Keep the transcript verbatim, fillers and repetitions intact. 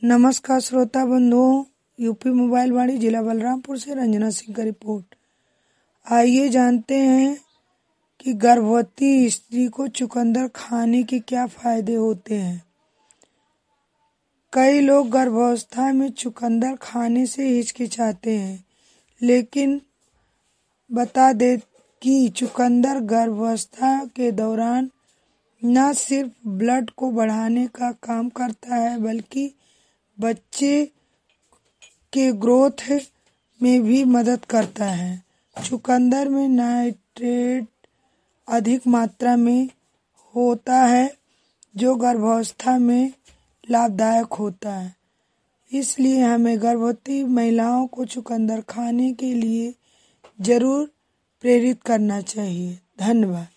नमस्कार श्रोता बंधुओं, यूपी मोबाइल वाणी जिला बलरामपुर से रंजना सिंह का रिपोर्ट। आइए जानते हैं कि गर्भवती स्त्री को चुकंदर खाने के क्या फायदे होते हैं। कई लोग गर्भावस्था में चुकंदर खाने से हिचकिचाते हैं, लेकिन बता दें कि चुकंदर गर्भावस्था के दौरान न सिर्फ ब्लड को बढ़ाने का काम करता है, बल्कि बच्चे के ग्रोथ में भी मदद करता है। चुकंदर में नाइट्रेट अधिक मात्रा में होता है, जो गर्भावस्था में लाभदायक होता है। इसलिए हमें गर्भवती महिलाओं को चुकंदर खाने के लिए जरूर प्रेरित करना चाहिए। धन्यवाद।